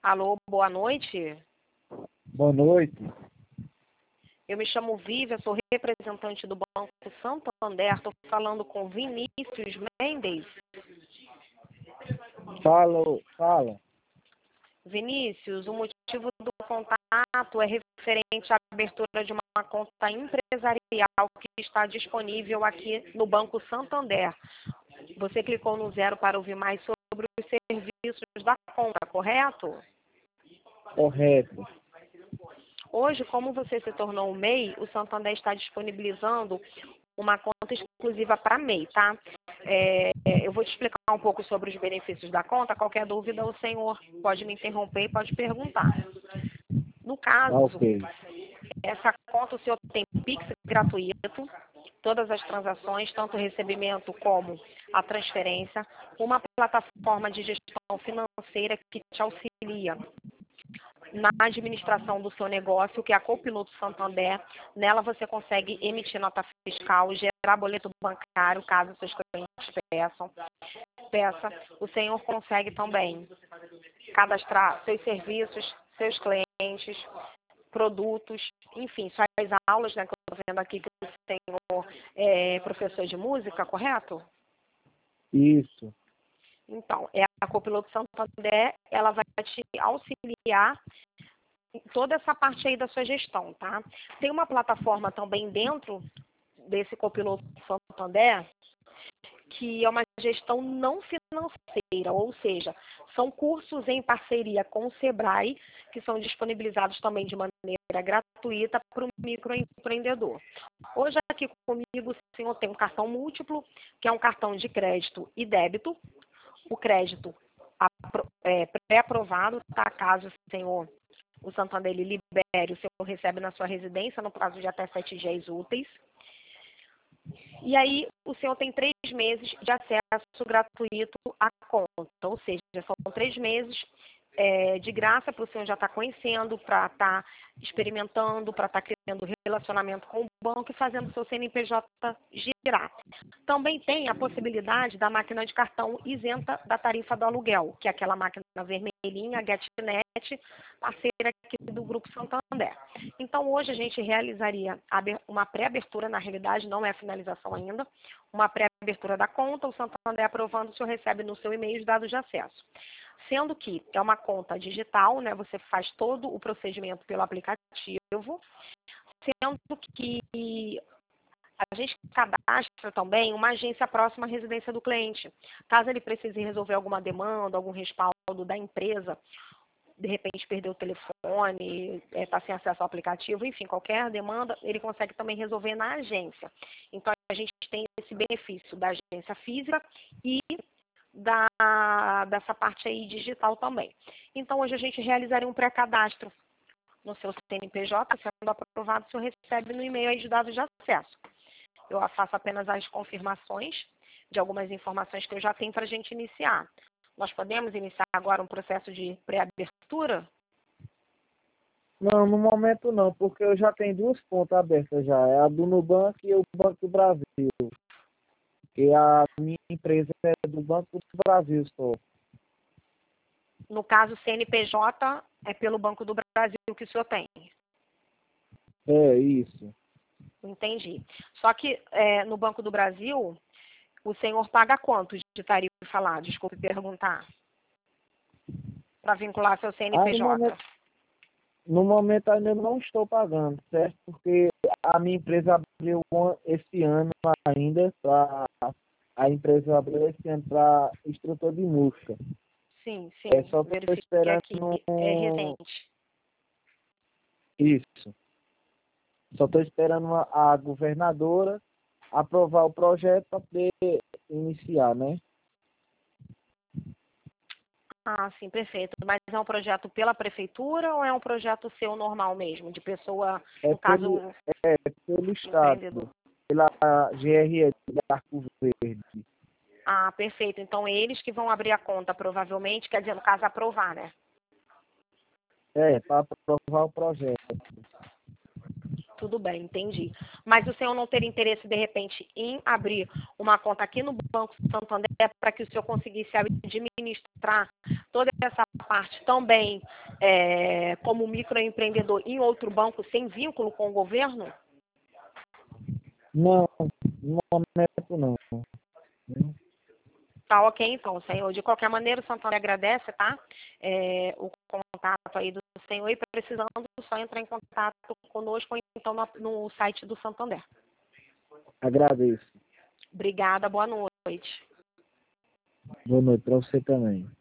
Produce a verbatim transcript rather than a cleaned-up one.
Alô, boa noite. Boa noite. Eu me chamo Vívia, sou representante do Banco Santander. Estou falando com Vinícius Mendes. Fala, fala. Vinícius, o motivo do contato é referente à abertura de uma conta empresarial que está disponível aqui no Banco Santander. Você clicou no zero para ouvir mais sobre os serviços da conta, correto? Correto. Hoje, como você se tornou um M E I, o Santander está disponibilizando uma conta exclusiva para M E I, tá? É, eu vou te explicar um pouco sobre os benefícios da conta. Qualquer dúvida, o senhor pode me interromper e pode perguntar. No caso, Ah, ok. essa conta o senhor tem Pix gratuito, todas as transações, tanto o recebimento como a transferência, uma plataforma de gestão financeira que te auxilia na administração do seu negócio, que é a Copiloto Santander. Nela você consegue emitir nota fiscal, gerar boleto bancário, caso seus clientes peçam. Peça. O senhor consegue também cadastrar seus serviços, seus clientes, produtos, enfim, suas aulas, né, que eu estou vendo aqui que o senhor é professor de música, correto? Isso. Então, é a Copiloto Santander, ela vai te auxiliar em toda essa parte aí da sua gestão, tá? Tem uma plataforma também dentro desse Copiloto Santander, que é uma gestão não financeira, ou seja, são cursos em parceria com o Sebrae, que são disponibilizados também de maneira gratuita para o microempreendedor. Hoje aqui comigo o senhor tem um cartão múltiplo, que é um cartão de crédito e débito. O crédito é pré-aprovado, tá? Caso o senhor, o Santander ele libere, o senhor recebe na sua residência no prazo de até sete dias úteis. E aí o senhor tem três meses de acesso gratuito à conta, ou seja, são três meses é, de graça para o senhor já estar conhecendo, para estar experimentando, para estar criando relacionamento com o banco e fazendo o seu C N P J girar. Também tem a possibilidade da máquina de cartão isenta da tarifa do aluguel, que é aquela máquina vermelhinha, a GetNet, parceira aqui do Grupo Santander. Então, hoje a gente realizaria uma pré-abertura, na realidade não é a finalização ainda, uma pré-abertura da conta, o Santander aprovando, o senhor recebe no seu e-mail os dados de acesso. Sendo que é uma conta digital, né, você faz todo o procedimento pelo aplicativo, sendo que a gente cadastra também uma agência próxima à residência do cliente. Caso ele precise resolver alguma demanda, algum respaldo da empresa, de repente perdeu o telefone, está sem acesso ao aplicativo, enfim, qualquer demanda, ele consegue também resolver na agência. Então, a gente tem esse benefício da agência física e da, dessa parte aí digital também. Então, hoje a gente realizaria um pré-cadastro no seu C N P J, sendo aprovado, o senhor recebe no e-mail aí os dados de acesso. Eu faço apenas as confirmações de algumas informações que eu já tenho para a gente iniciar. Nós podemos iniciar agora um processo de pré-abertura? Não, no momento não, porque eu já tenho duas contas abertas já. É a do Nubank e o Banco do Brasil. E a minha empresa é do Banco do Brasil só. No caso, C N P J é pelo Banco do Brasil que o senhor tem. É, isso. Entendi. Só que é, no Banco do Brasil, o senhor paga quanto de tarifa lá? Desculpe perguntar. Para vincular seu C N P J. Ah, no momento, no momento ainda não estou pagando, certo? Porque a minha empresa abriu esse ano ainda, pra, a empresa abriu esse ano para instrutor de música. Sim, sim. É só que eu estou esperando aqui. É recente. Isso. Só estou esperando a, a governadora aprovar o projeto para poder iniciar, né? Ah, sim, perfeito. Mas é um projeto pela prefeitura ou é um projeto seu normal mesmo, de pessoa, É no caso, pelo, é pelo Estado, pela G R S de Arco Verde. Ah, perfeito. Então, eles que vão abrir a conta, provavelmente, quer dizer, no caso, aprovar, né? É, para aprovar o projeto. Tudo bem, entendi. Mas o senhor não teria interesse, de repente, em abrir uma conta aqui no Banco Santander para que o senhor conseguisse administrar toda essa parte também é, como microempreendedor em outro banco sem vínculo com o governo? Não, no momento não. Tá ok, então, senhor. De qualquer maneira, o Santander agradece, tá? É, o contato aí do senhor e precisando, só entrar em contato conosco ou então no, no site do Santander. Agradeço. Obrigada, boa noite. Boa noite para você também.